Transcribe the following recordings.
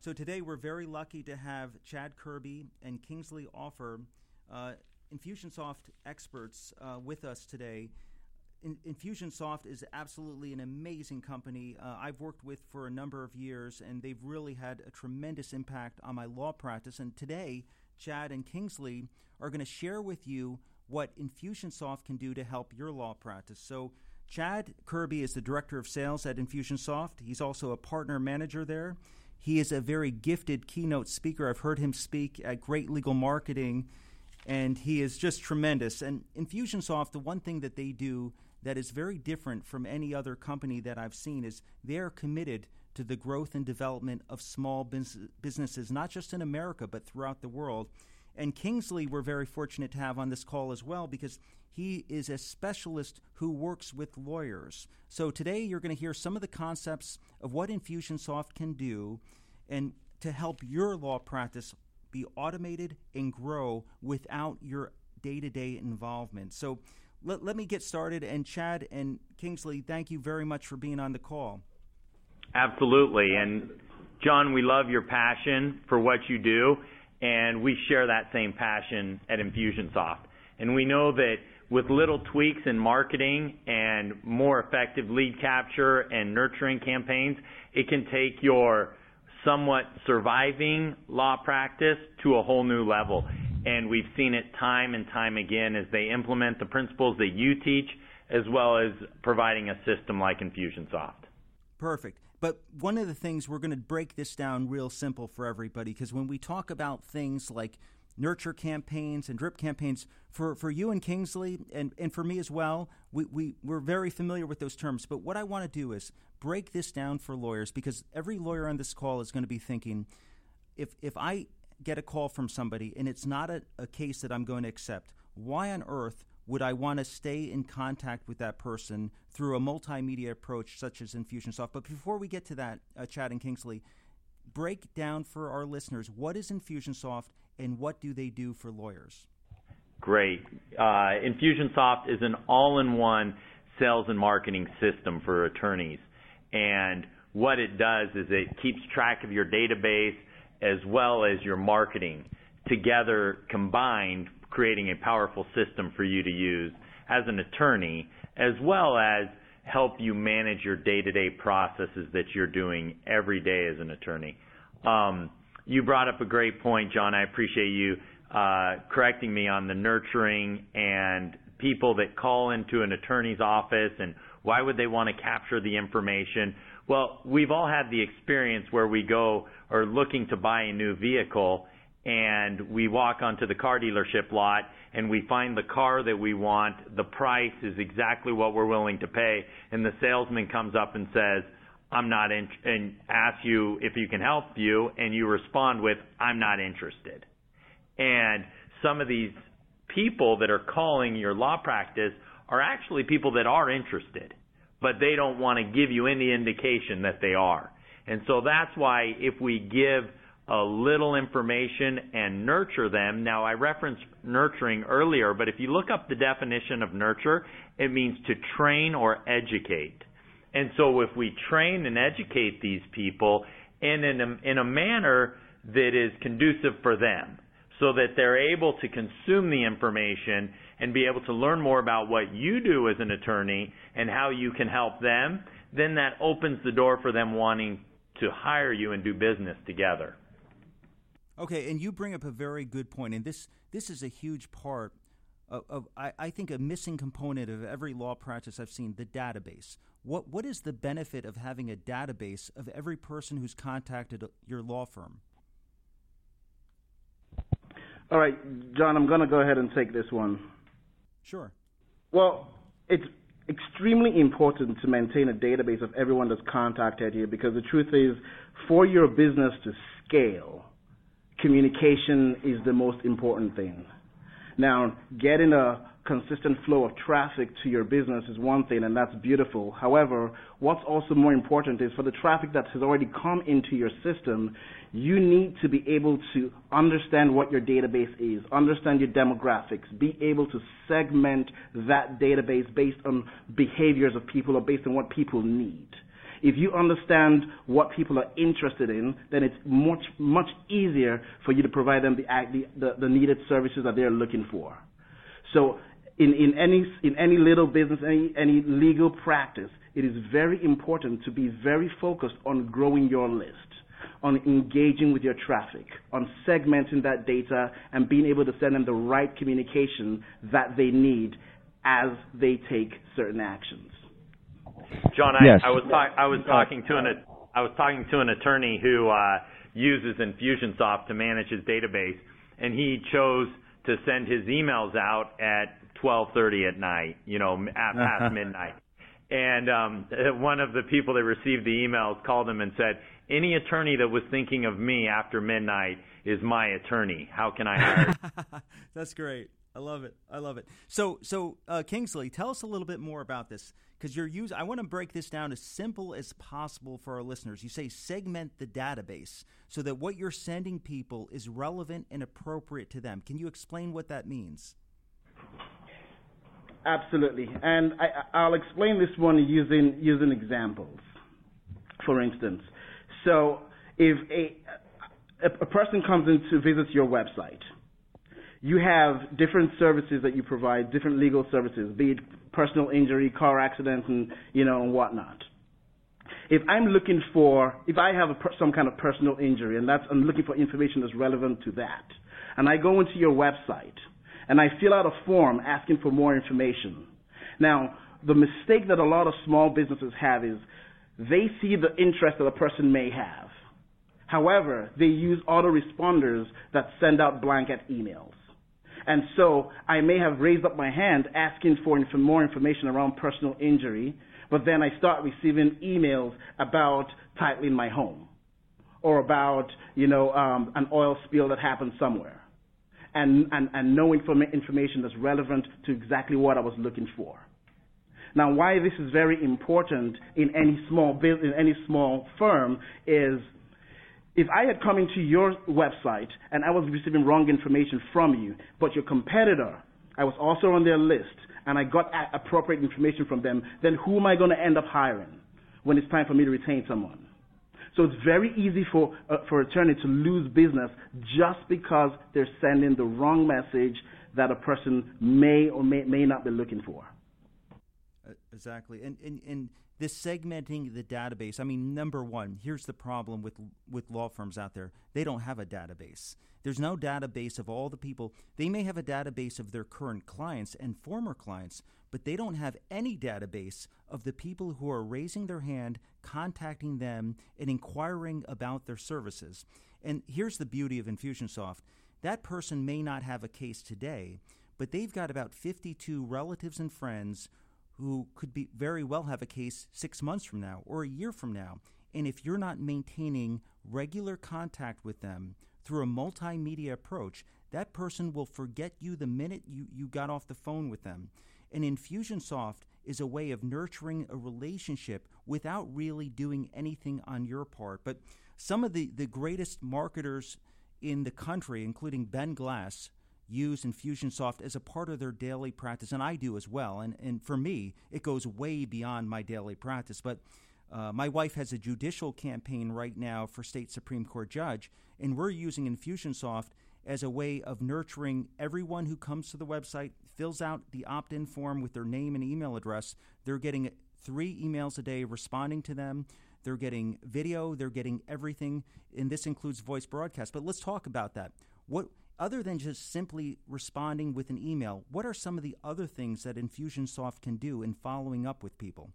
So today we're very lucky to have Chad Kirby and Kingsley Offer, Infusionsoft experts, with us today. Infusionsoft is absolutely an amazing company I've worked with for a number of years, and they've really had a tremendous impact on my law practice. And today, Chad and Kingsley are going to share with you what Infusionsoft can do to help your law practice. So Chad Kirby is the Director of Sales at Infusionsoft. He's also a partner manager there. He is a very gifted keynote speaker. I've heard him speak at Great Legal Marketing, and he is just tremendous. And Infusionsoft, the one thing that they do that is very different from any other company that I've seen is they're committed to the growth and development of small businesses, not just in America, but throughout the world. And Kingsley, we're very fortunate to have on this call as well because he is a specialist who works with lawyers. So today you're going to hear some of the concepts of what Infusionsoft can do and to help your law practice be automated and grow without your day-to-day involvement. So let me get started. And Chad and Kingsley, thank you very much for being on the call. Absolutely. And John, we love your passion for what you do, and we share that same passion at Infusionsoft. And we know that with little tweaks in marketing and more effective lead capture and nurturing campaigns, it can take your somewhat surviving law practice to a whole new level. And we've seen it time and time again as they implement the principles that you teach, as well as providing a system like Infusionsoft. Perfect. But one of the things, we're going to break this down real simple for everybody, because when we talk about things like nurture campaigns and drip campaigns, for you and Kingsley, and for me as well, we're very familiar with those terms. But what I want to do is break this down for lawyers, because every lawyer on this call is going to be thinking, if I get a call from somebody and it's not a case that I'm going to accept, why on earth would I want to stay in contact with that person through a multimedia approach such as Infusionsoft? But before we get to that, Chad and Kingsley, break down for our listeners, what is Infusionsoft and what do they do for lawyers? Great. Infusionsoft is an all-in-one sales and marketing system for attorneys. And what it does is it keeps track of your database as well as your marketing together combined, creating a powerful system for you to use as an attorney, as well as help you manage your day-to-day processes that you're doing every day as an attorney. You brought up a great point, John. I appreciate you correcting me on the nurturing and people that call into an attorney's office and why would they want to capture the information. Well, we've all had the experience where we go or looking to buy a new vehicle and we walk onto the car dealership lot and we find the car that we want, the price is exactly what we're willing to pay, and the salesman comes up and says, I'm not in, and asks you if you can help you, and you respond with, I'm not interested. And some of these people that are calling your law practice are actually people that are interested, but they don't want to give you any indication that they are. And so that's why if we give a little information and nurture them. Now, I referenced nurturing earlier, but if you look up the definition of nurture, it means to train or educate. And so if we train and educate these people in a manner that is conducive for them, so that they're able to consume the information and be able to learn more about what you do as an attorney and how you can help them, then that opens the door for them wanting to hire you and do business together. Okay, and you bring up a very good point, and this is a huge part of I think, a missing component of every law practice I've seen, the database. What is the benefit of having a database of every person who's contacted your law firm? All right, John, I'm going to go ahead and take this one. Sure. Well, it's extremely important to maintain a database of everyone that's contacted you, because the truth is, for your business to scale, communication is the most important thing. Now, getting a consistent flow of traffic to your business is one thing, and that's beautiful. However, what's also more important is for the traffic that has already come into your system, you need to be able to understand what your database is, understand your demographics, be able to segment that database based on behaviors of people or based on what people need. If you understand what people are interested in, then it's much easier for you to provide them the needed services that they're looking for. So in any little business, any legal practice, it is very important to be very focused on growing your list, on engaging with your traffic, on segmenting that data and being able to send them the right communication that they need as they take certain actions. John, yes. I was talking to an attorney who uses Infusionsoft to manage his database, and he chose to send his emails out at 12:30 at night, past midnight. And one of the people that received the emails called him and said, "Any attorney that was thinking of me after midnight is my attorney. How can I hire?" That's great. I love it. So Kingsley, tell us a little bit more about this, because I want to break this down as simple as possible for our listeners. You say segment the database so that what you're sending people is relevant and appropriate to them. Can you explain what that means? Absolutely, and I'll explain this one using examples. For instance, so if a person comes in to visit your website, you have different services that you provide, different legal services, be it personal injury, car accidents, and whatnot. If I have some kind of personal injury, and I'm looking for information that's relevant to that, and I go into your website and I fill out a form asking for more information. Now, the mistake that a lot of small businesses have is they see the interest that a person may have. However, they use autoresponders that send out blanket emails. And so I may have raised up my hand asking for more information around personal injury, but then I start receiving emails about titling my home or about, an oil spill that happened somewhere. And no information that's relevant to exactly what I was looking for. Now, why this is very important in any small firm is, if I had come into your website and I was receiving wrong information from you, but your competitor, I was also on their list, and I got appropriate information from them, then who am I going to end up hiring when it's time for me to retain someone? So it's very easy for an attorney to lose business just because they're sending the wrong message that a person may or may not be looking for. Exactly. And this segmenting the database, number one, here's the problem with law firms out there. They don't have a database. There's no database of all the people. They may have a database of their current clients and former clients, but they don't have any database of the people who are raising their hand, contacting them, and inquiring about their services. And here's the beauty of Infusionsoft. That person may not have a case today, but they've got about 52 relatives and friends who could very well have a case 6 months from now or a year from now. And if you're not maintaining regular contact with them through a multimedia approach, that person will forget you the minute you got off the phone with them. And Infusionsoft is a way of nurturing a relationship without really doing anything on your part. But some of the greatest marketers in the country, including Ben Glass, use Infusionsoft as a part of their daily practice, and I do as well. And for me, it goes way beyond my daily practice. But my wife has a judicial campaign right now for state Supreme Court judge, and we're using Infusionsoft as a way of nurturing everyone who comes to the website, fills out the opt-in form with their name and email address. They're getting 3 emails a day responding to them. They're getting video. They're getting everything, and this includes voice broadcast. But let's talk about that. Other than just simply responding with an email, what are some of the other things that Infusionsoft can do in following up with people?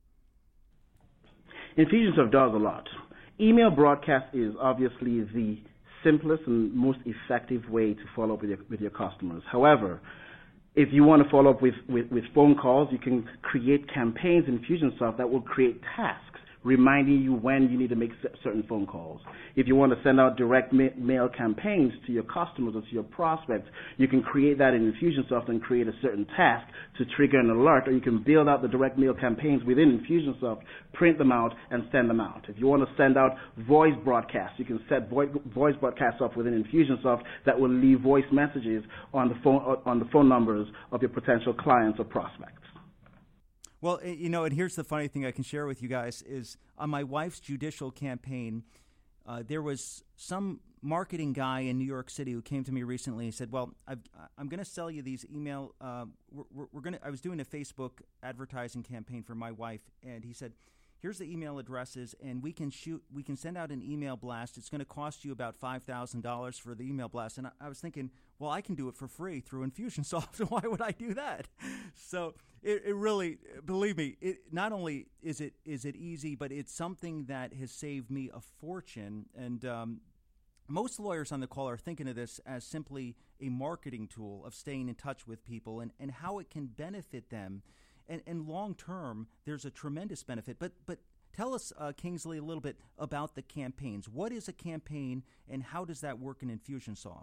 Infusionsoft does a lot. Email broadcast is obviously the simplest and most effective way to follow up with your customers. However, if you want to follow up with phone calls, you can create campaigns in Infusionsoft that will create tasks reminding you when you need to make certain phone calls. If you want to send out direct mail campaigns to your customers or to your prospects, you can create that in Infusionsoft and create a certain task to trigger an alert, or you can build out the direct mail campaigns within Infusionsoft, print them out, and send them out. If you want to send out voice broadcasts, you can set voice broadcasts up within Infusionsoft that will leave voice messages on the phone numbers of your potential clients or prospects. Well, and here's the funny thing I can share with you guys is on my wife's judicial campaign, there was some marketing guy in New York City who came to me recently. He said, "Well, I'm going to sell you these email. We're going to." I was doing a Facebook advertising campaign for my wife, and he said, "Here's the email addresses, and we can send out an email blast. It's going to cost you about $5,000 for the email blast." And I was thinking, well, I can do it for free through Infusionsoft. Why would I do that? So it really, believe me, not only is it easy, but it's something that has saved me a fortune. And most lawyers on the call are thinking of this as simply a marketing tool of staying in touch with people and how it can benefit them. And long term, there's a tremendous benefit. But tell us, Kingsley, a little bit about the campaigns. What is a campaign, and how does that work in Infusionsoft?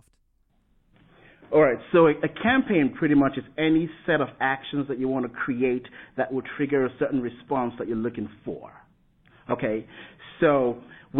All right, so a campaign pretty much is any set of actions that you want to create that will trigger a certain response that you're looking for. Okay, so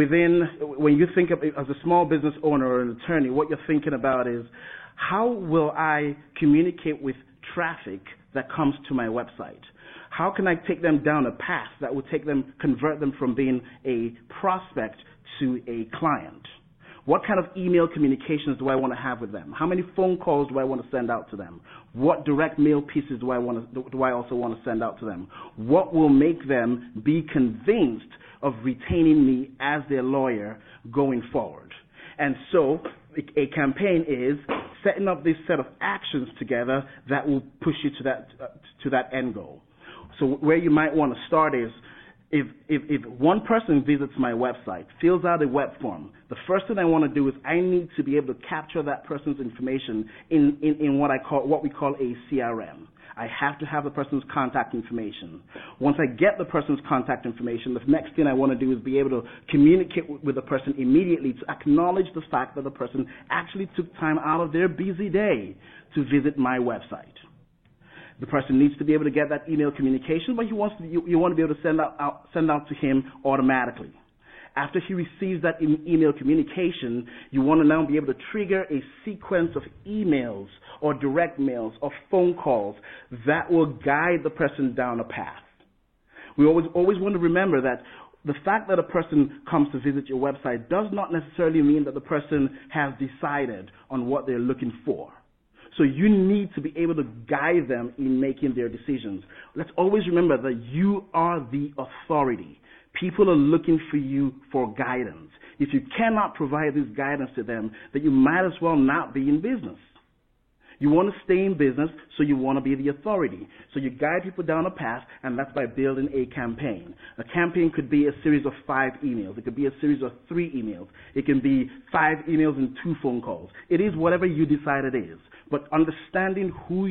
when you think of it as a small business owner or an attorney, what you're thinking about is, how will I communicate with traffic that comes to my website? How can I take them down a path that will convert them from being a prospect to a client? What kind of email communications do I want to have with them? How many phone calls do I want to send out to them? What direct mail pieces do I also want to send out to them? What will make them be convinced of retaining me as their lawyer going forward? And so a campaign is setting up this set of actions together that will push you to that end goal. So where you might want to start is, if one person visits my website, fills out a web form, the first thing I want to do is I need to be able to capture that person's information in what we call a CRM. I have to have the person's contact information. Once I get the person's contact information, the next thing I want to do is be able to communicate with the person immediately to acknowledge the fact that the person actually took time out of their busy day to visit my website. The person needs to be able to get that email communication, but you want to be able to send out to him automatically. After he receives that email communication, you want to now be able to trigger a sequence of emails or direct mails or phone calls that will guide the person down a path. We always want to remember that the fact that a person comes to visit your website does not necessarily mean that the person has decided on what they're looking for. So you need to be able to guide them in making their decisions. Let's always remember that you are the authority. People are looking for you for guidance. If you cannot provide this guidance to them, then you might as well not be in business. You want to stay in business, so you want to be the authority. So you guide people down a path, and that's by building a campaign. A campaign could be a series of 5 emails. It could be a series of 3 emails. It can be 5 emails and 2 phone calls. It is whatever you decide it is. But understanding who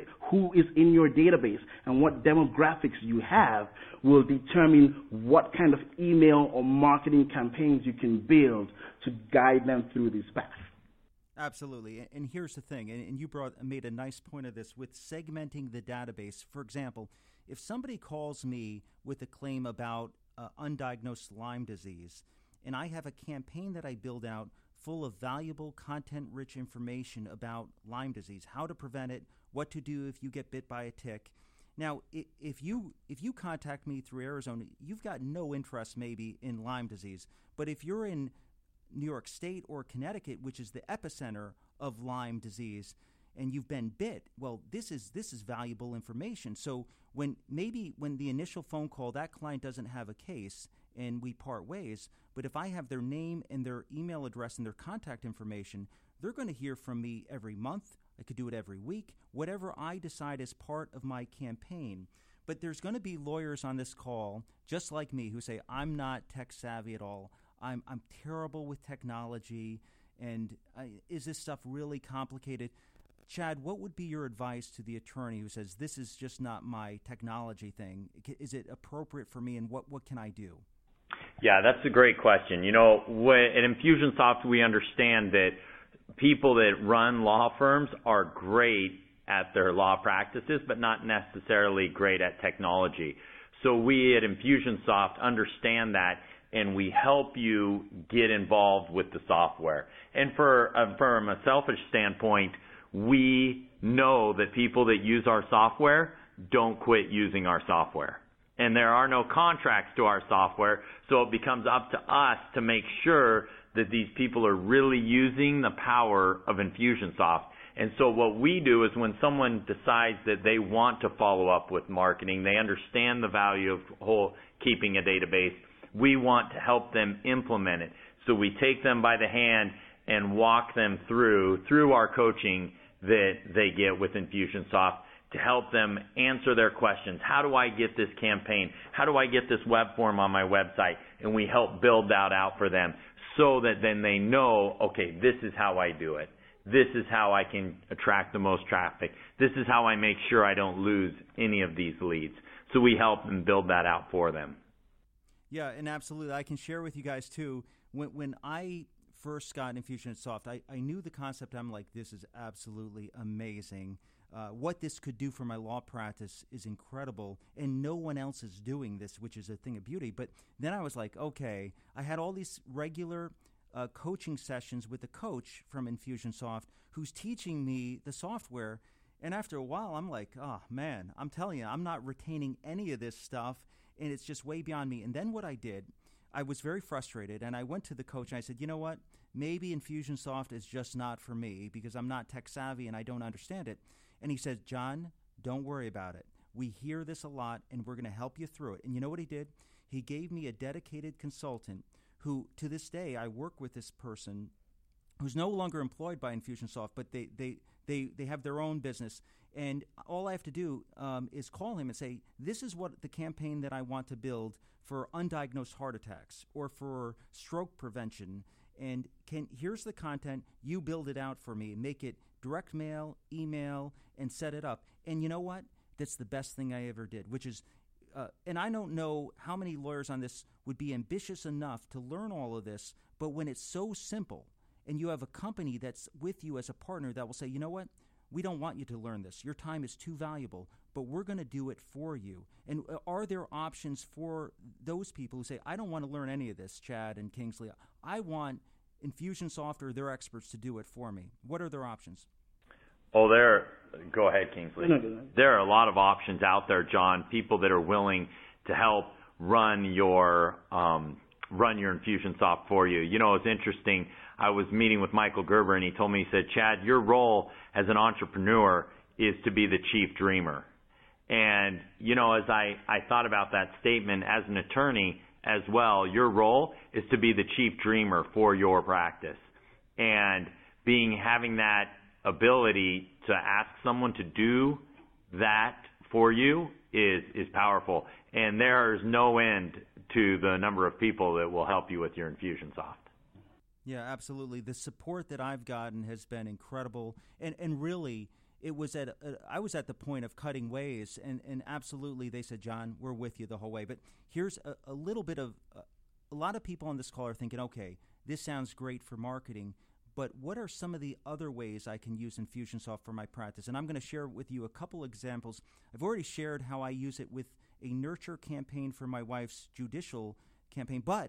is in your database and what demographics you have will determine what kind of email or marketing campaigns you can build to guide them through this path. Absolutely. And here's the thing, and you made a nice point of this with segmenting the database. For example, if somebody calls me with a claim about undiagnosed Lyme disease, and I have a campaign that I build out full of valuable, content-rich information about Lyme disease, how to prevent it, what to do if you get bit by a tick. Now, if you contact me through Arizona, you've got no interest maybe in Lyme disease. But if you're in New York State or Connecticut, which is the epicenter of Lyme disease, and you've been bit, well, this is valuable information. So when the initial phone call, that client doesn't have a case and we part ways, but if I have their name and their email address and their contact information, they're going to hear from me every month. I could do it every week, whatever I decide as part of my campaign. But there's going to be lawyers on this call, just like me, who say, I'm not tech savvy at all. I'm terrible with technology, and is this stuff really complicated? Chad, what would be your advice to the attorney who says, this is just not my technology thing? Is it appropriate for me, and what can I do? Yeah, that's a great question. You know, at Infusionsoft, we understand that people that run law firms are great at their law practices, but not necessarily great at technology. So we at Infusionsoft understand that, and we help you get involved with the software. And from a selfish standpoint, we know that people that use our software, don't quit using our software. And there are no contracts to our software, so it becomes up to us to make sure that these people are really using the power of Infusionsoft. And so what we do is when someone decides that they want to follow up with marketing, they understand the value of keeping a database, we want to help them implement it. So we take them by the hand and walk them through our coaching that they get with Infusionsoft to help them answer their questions. How do I get this campaign? How do I get this web form on my website? And we help build that out for them so that then they know, okay, this is how I do it. This is how I can attract the most traffic. This is how I make sure I don't lose any of these leads. So we help them build that out for them. Yeah, and absolutely. I can share with you guys, too, when I first got Infusionsoft, I knew the concept. I'm like, this is absolutely amazing. What this could do for my law practice is incredible, and no one else is doing this, which is a thing of beauty. But then I was like, okay, I had all these regular coaching sessions with a coach from Infusionsoft who's teaching me the software, and after a while, I'm like, oh, man, I'm telling you, I'm not retaining any of this stuff, and it's just way beyond me. And then what I did, I was very frustrated, and I went to the coach, and I said, you know what, maybe Infusionsoft is just not for me because I'm not tech savvy and I don't understand it. And he said, John, don't worry about it. We hear this a lot, and we're going to help you through it. And you know what he did? He gave me a dedicated consultant who, to this day, I work with this person who's no longer employed by Infusionsoft, but they have their own business. And all I have to do is call him and say, this is what the campaign that I want to build for undiagnosed heart attacks or for stroke prevention. And here's the content. You build it out for me. Make it direct mail, email, and set it up. And you know what? That's the best thing I ever did, which is, and I don't know how many lawyers on this would be ambitious enough to learn all of this, but when it's so simple and you have a company that's with you as a partner that will say, you know what? We don't want you to learn this. Your time is too valuable, but we're going to do it for you. And are there options for those people who say, I don't want to learn any of this, Chad and Kingsley. I want Infusionsoft or their experts to do it for me. What are their options? Oh, go ahead, Kingsley. There are a lot of options out there, John, people that are willing to help run your Infusionsoft for you. You know, it's interesting. I was meeting with Michael Gerber, and he told me, he said, Chad, your role as an entrepreneur is to be the chief dreamer. And, you know, as I thought about that statement as an attorney as well, your role is to be the chief dreamer for your practice. And having that ability to ask someone to do that for you is powerful. And there is no end to the number of people that will help you with your Infusionsoft. Yeah, absolutely. The support that I've gotten has been incredible. And really, it was I was at the point of cutting ways, and absolutely they said, John, we're with you the whole way. But here's a little bit of a lot of people on this call are thinking, okay, this sounds great for marketing, but what are some of the other ways I can use Infusionsoft for my practice? And I'm going to share with you a couple examples. I've already shared how I use it with a nurture campaign for my wife's judicial campaign, but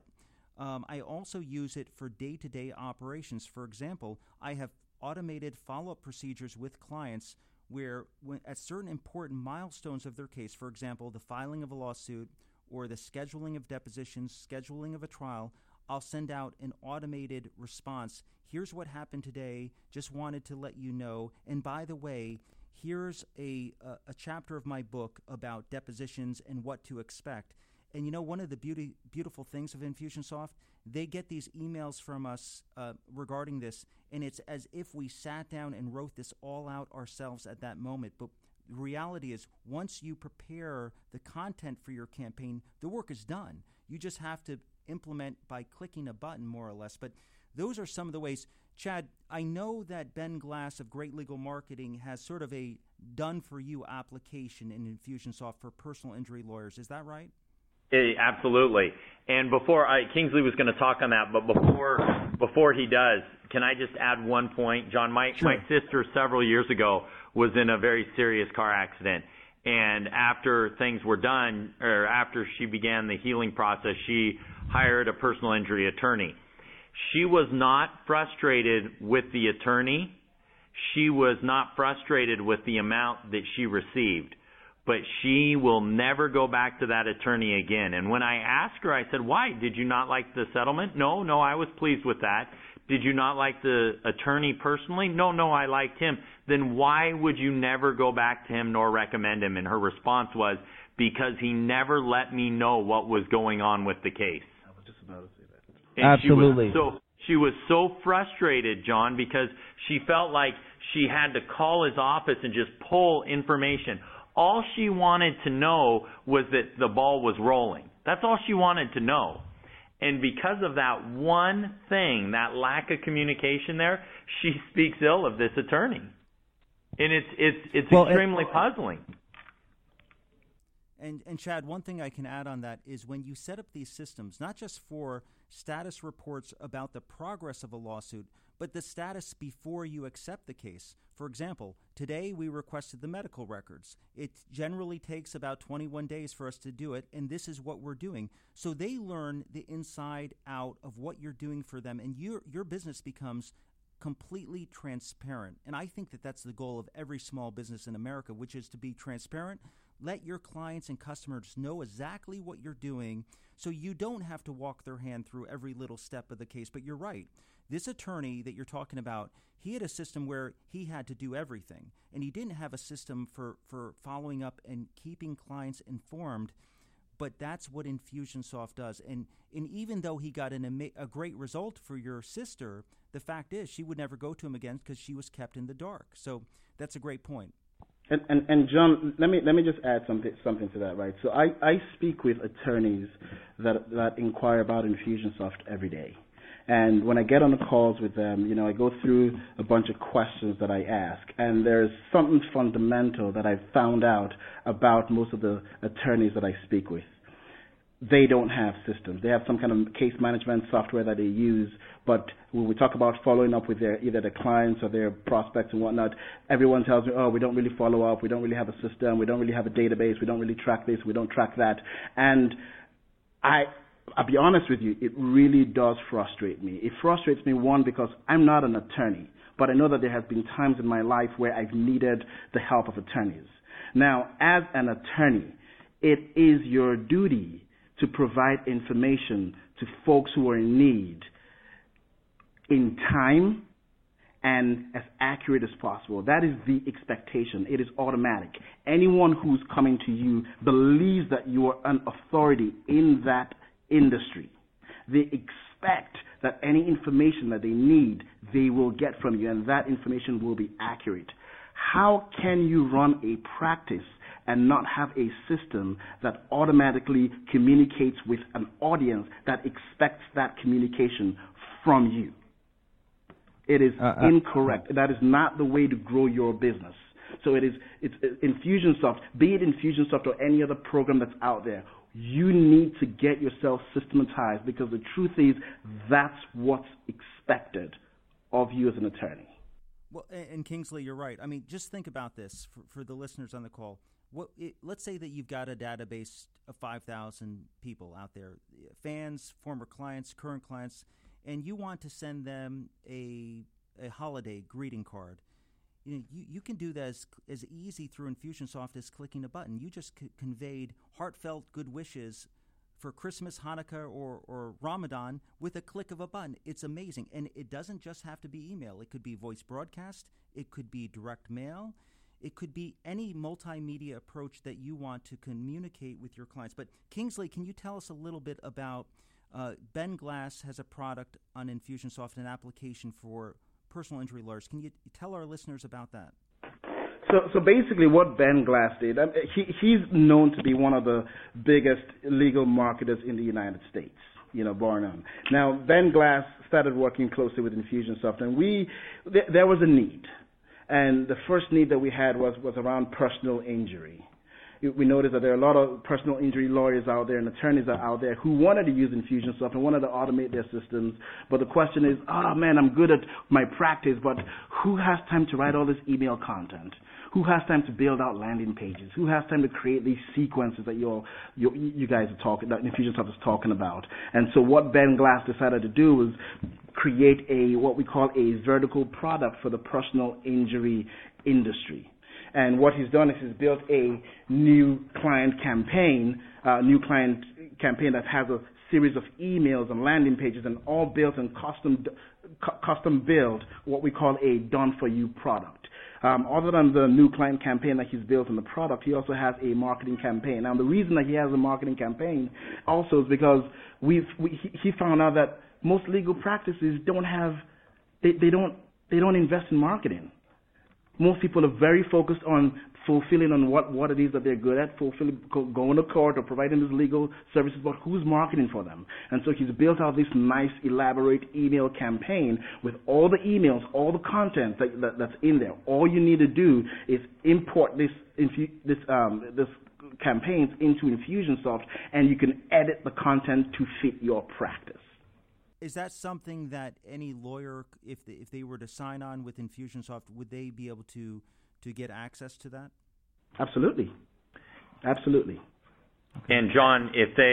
I also use it for day-to-day operations. For example, I have automated follow-up procedures with clients where at certain important milestones of their case, for example, the filing of a lawsuit or the scheduling of depositions, scheduling of a trial, I'll send out an automated response. Here's what happened today. Just wanted to let you know. And by the way, here's a chapter of my book about depositions and what to expect. And you know, one of the beautiful things of Infusionsoft, they get these emails from us regarding this, and it's as if we sat down and wrote this all out ourselves at that moment. But the reality is, once you prepare the content for your campaign, the work is done. You just have to implement by clicking a button, more or less. But those are some of the ways. Chad, I know that Ben Glass of Great Legal Marketing has sort of a done-for-you application in Infusionsoft for personal injury lawyers. Is that right? Absolutely. And Kingsley was going to talk on that, but before he does, can I just add one point? John, my sister several years ago was in a very serious car accident. And after things were done, or after she began the healing process, she hired a personal injury attorney. She was not frustrated with the attorney. She was not frustrated with the amount that she received. but she will never go back to that attorney again. And when I asked her, I said, why? Did you not like the settlement? No, I was pleased with that. Did you not like the attorney personally? No, I liked him. Then why would you never go back to him nor recommend him? And her response was, because he never let me know what was going on with the case. I was just about to say that. And Absolutely. She was so frustrated, John, because she felt like she had to call his office and just pull information. All she wanted to know was that the ball was rolling. That's all she wanted to know. And because of that one thing, that lack of communication there, she speaks ill of this attorney. And it's extremely puzzling. And Chad, one thing I can add on that is when you set up these systems, not just for status reports about the progress of a lawsuit, but the status before you accept the case. For example, today we requested the medical records. It generally takes about 21 days for us to do it, and this is what we're doing. So they learn the inside out of what you're doing for them, and your business becomes completely transparent. And I think that that's the goal of every small business in America, which is to be transparent. Let your clients and customers know exactly what you're doing so you don't have to walk their hand through every little step of the case. But you're right. This attorney that you're talking about, he had a system where he had to do everything, and he didn't have a system for following up and keeping clients informed. But that's what Infusionsoft does. And even though he got a great result for your sister, the fact is she would never go to him again because she was kept in the dark. So that's a great point. And John, let me just add something to that, right? So I speak with attorneys that inquire about Infusionsoft every day. And when I get on the calls with them, I go through a bunch of questions that I ask. And there's something fundamental that I've found out about most of the attorneys that I speak with. They don't have systems. They have some kind of case management software that they use, but when we talk about following up with either their clients or their prospects and whatnot, everyone tells me, we don't really follow up, we don't really have a system, we don't really have a database, we don't really track this, we don't track that. And I'll be honest with you, it really does frustrate me. It frustrates me, one, because I'm not an attorney, but I know that there have been times in my life where I've needed the help of attorneys. Now, as an attorney, it is your duty to provide information to folks who are in need in time and as accurate as possible. That is the expectation. It is automatic. Anyone who's coming to you believes that you are an authority in that industry. They expect that any information that they need, they will get from you, and that information will be accurate. How can you run a practice and not have a system that automatically communicates with an audience that expects that communication from you? It is incorrect. That is not the way to grow your business. So it's Infusionsoft, be it Infusionsoft or any other program that's out there. You need to get yourself systematized, because the truth is that's what's expected of you as an attorney. Well, and Kingsley, you're right. I mean, just think about this for the listeners on the call. Let's say that you've got a database of 5,000 people out there, fans, former clients, current clients, and you want to send them a holiday greeting card. You can do that as easy through Infusionsoft as clicking a button. You just conveyed heartfelt good wishes for Christmas, Hanukkah, or Ramadan with a click of a button. It's amazing. And it doesn't just have to be email. It could be voice broadcast. It could be direct mail. It could be any multimedia approach that you want to communicate with your clients. But Kingsley, can you tell us a little bit about Ben Glass has a product on Infusionsoft, an application for personal injury lawyers. Can you tell our listeners about that? So basically what Ben Glass did, he's known to be one of the biggest legal marketers in the United States, bar none. Now, Ben Glass started working closely with Infusionsoft, and there was a need. And the first need that we had was around personal injury. We noticed that there are a lot of personal injury lawyers out there and attorneys are out there who wanted to use Infusionsoft and wanted to automate their systems. But the question is, man, I'm good at my practice, but who has time to write all this email content? Who has time to build out landing pages? Who has time to create these sequences that you guys are talking, that Infusionsoft is talking about? And so what Ben Glass decided to do was create what we call a vertical product for the personal injury industry. And what he's done is he's built a new client campaign that has a series of emails and landing pages, and all built and custom built what we call a done-for-you product. Other than the new client campaign that he's built in the product, he also has a marketing campaign. Now, the reason that he has a marketing campaign also is because he found out that most legal practices don't invest in marketing. Most people are very focused on fulfilling on what it is that they're good at, going to court or providing these legal services, but who's marketing for them? And so he's built out this nice, elaborate email campaign with all the emails, all the content that's in there. All you need to do is import this campaigns into Infusionsoft, and you can edit the content to fit your practice. Is that something that any lawyer, if they were to sign on with Infusionsoft, would they be able to get access to that? Absolutely. Absolutely. And John,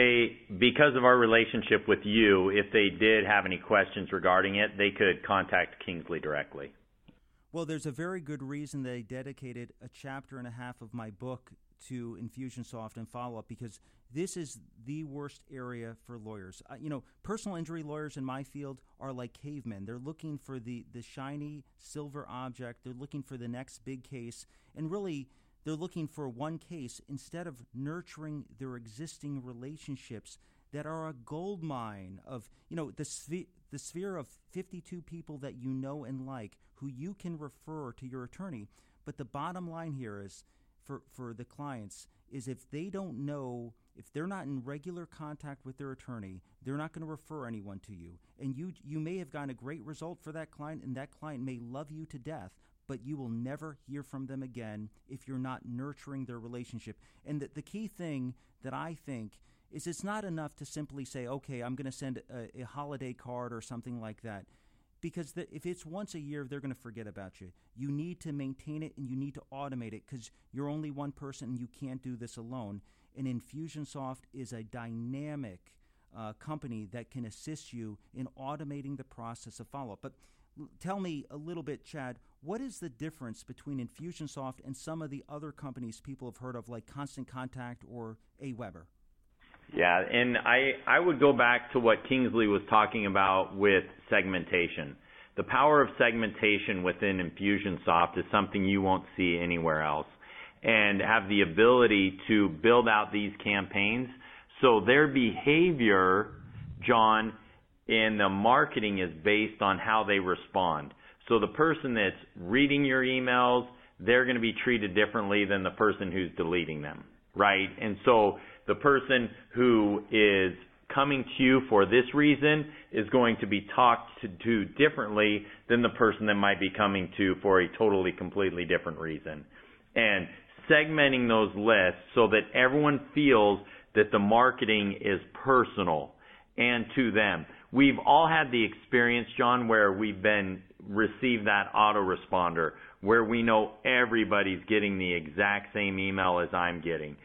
because of our relationship with you, if they did have any questions regarding it, they could contact Kingsley directly. Well, there's a very good reason they dedicated a chapter and a half of my book to Infusionsoft and follow-up, because this is the worst area for lawyers. Personal injury lawyers in my field are like cavemen. They're looking for the shiny silver object. They're looking for the next big case. And really, they're looking for one case instead of nurturing their existing relationships that are a gold mine of, the sphere of 52 people that you know and like, who you can refer to your attorney. But the bottom line here is, for the clients, is if they don't know, if they're not in regular contact with their attorney, they're not going to refer anyone to you. And you may have gotten a great result for that client, and that client may love you to death, but you will never hear from them again if you're not nurturing their relationship. And the key thing that I think is, it's not enough to simply say, okay, I'm going to send a holiday card or something like that. Because if it's once a year, they're going to forget about you. You need to maintain it, and you need to automate it, because you're only one person and you can't do this alone. And Infusionsoft is a dynamic company that can assist you in automating the process of follow-up. But tell me a little bit, Chad, what is the difference between Infusionsoft and some of the other companies people have heard of, like Constant Contact or AWeber? Yeah, and I would go back to what Kingsley was talking about with segmentation. The power of segmentation within Infusionsoft is something you won't see anywhere else, and have the ability to build out these campaigns so their behavior, John, in the marketing is based on how they respond. So the person that's reading your emails, they're going to be treated differently than the person who's deleting them, right? And so the person who is coming to you for this reason is going to be talked to differently than the person that might be coming to for a totally, completely different reason. And segmenting those lists so that everyone feels that the marketing is personal and to them. We've all had the experience, John, where we've received that autoresponder, where we know everybody's getting the exact same email as I'm getting.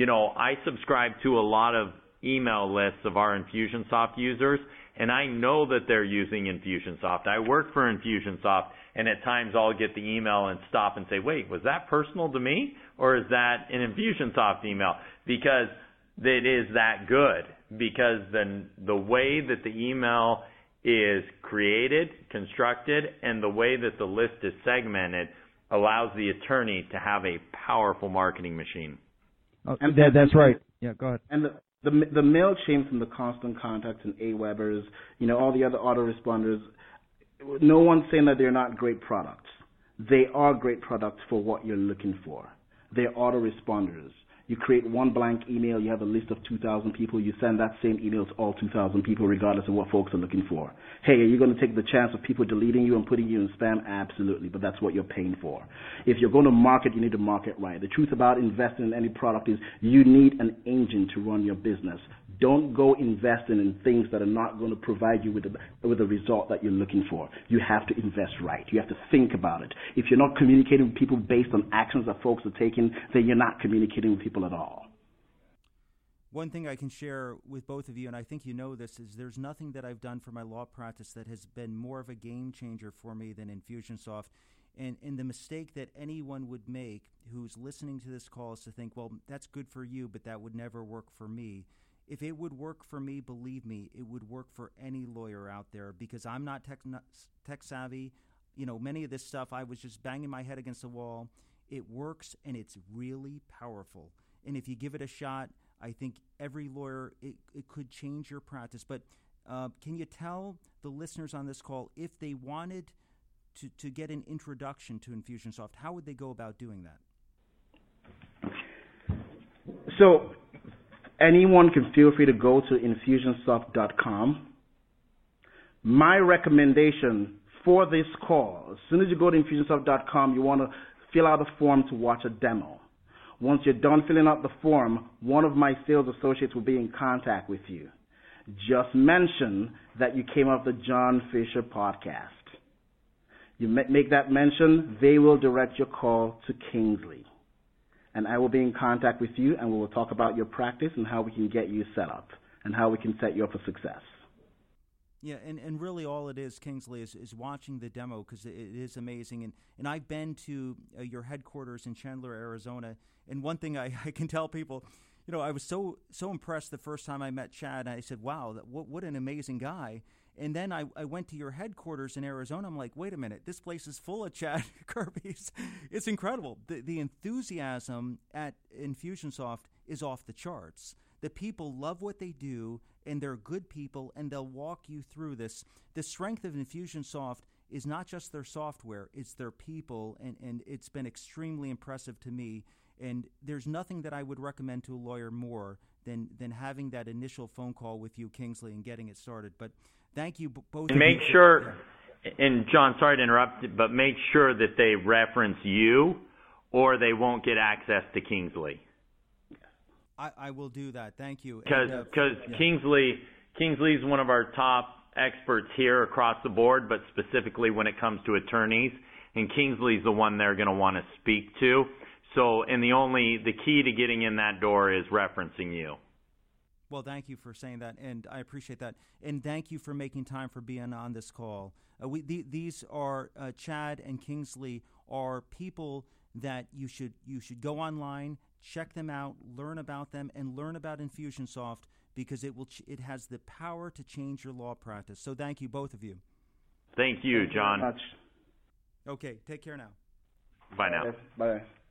I subscribe to a lot of email lists of our Infusionsoft users, and I know that they're using Infusionsoft. I work for Infusionsoft, and at times I'll get the email and stop and say, wait, was that personal to me, or is that an Infusionsoft email? Because it is that good. Because then the way that the email is created, constructed, and the way that the list is segmented allows the attorney to have a powerful marketing machine. And that's right. Yeah, go ahead. And the MailChimps and the Constant Contacts and AWebers, all the other autoresponders, no one's saying that they're not great products. They are great products for what you're looking for. They're autoresponders. You create one blank email, you have a list of 2,000 people, you send that same email to all 2,000 people regardless of what folks are looking for. Hey, are you going to take the chance of people deleting you and putting you in spam? Absolutely, but that's what you're paying for. If you're going to market, you need to market right. The truth about investing in any product is you need an engine to run your business. Don't go investing in things that are not going to provide you with the result that you're looking for. You have to invest right. You have to think about it. If you're not communicating with people based on actions that folks are taking, then you're not communicating with people at all. One thing I can share with both of you, and I think you know this, is there's nothing that I've done for my law practice that has been more of a game changer for me than Infusionsoft. And the mistake that anyone would make who's listening to this call is to think, well, that's good for you, but that would never work for me. If it would work for me, believe me, it would work for any lawyer out there, because I'm not tech savvy. Many of this stuff, I was just banging my head against the wall. It works, and it's really powerful. And if you give it a shot, I think every lawyer, it could change your practice. But can you tell the listeners on this call, if they wanted to get an introduction to Infusionsoft, how would they go about doing that? So anyone can feel free to go to Infusionsoft.com. My recommendation for this call, as soon as you go to Infusionsoft.com, you want to fill out a form to watch a demo. Once you're done filling out the form, one of my sales associates will be in contact with you. Just mention that you came off the John Fisher podcast. You make that mention, they will direct your call to Kingsley. And I will be in contact with you, and we will talk about your practice and how we can get you set up and how we can set you up for success. Yeah, and really all it is, Kingsley, is watching the demo, because it is amazing. And I've been to your headquarters in Chandler, Arizona, and one thing I can tell people, I was so impressed the first time I met Chad. I said, wow, what an amazing guy. And then I went to your headquarters in Arizona. I'm like, wait a minute, this place is full of Chad Kirby's. It's incredible. The enthusiasm at Infusionsoft is off the charts. The people love what they do, and they're good people, and they'll walk you through this. The strength of Infusionsoft is not just their software, it's their people, and it's been extremely impressive to me. And there's nothing that I would recommend to a lawyer more than having that initial phone call with you, Kingsley, and getting it started. But thank you both. And make sure, and John, sorry to interrupt, but make sure that they reference you, or they won't get access to Kingsley. I will do that. Thank you. Because Kingsley's one of our top experts here across the board, but specifically when it comes to attorneys, and Kingsley's the one they're going to want to speak to. So, and the key to getting in that door is referencing you. Well, thank you for saying that, and I appreciate that. And thank you for making time for being on this call. These are Chad and Kingsley are people that you should go online, check them out, learn about them, and learn about Infusionsoft, because it has the power to change your law practice. So thank you, both of you. Thank you, John. Thank you very much. Okay, take care now. Bye now. Bye.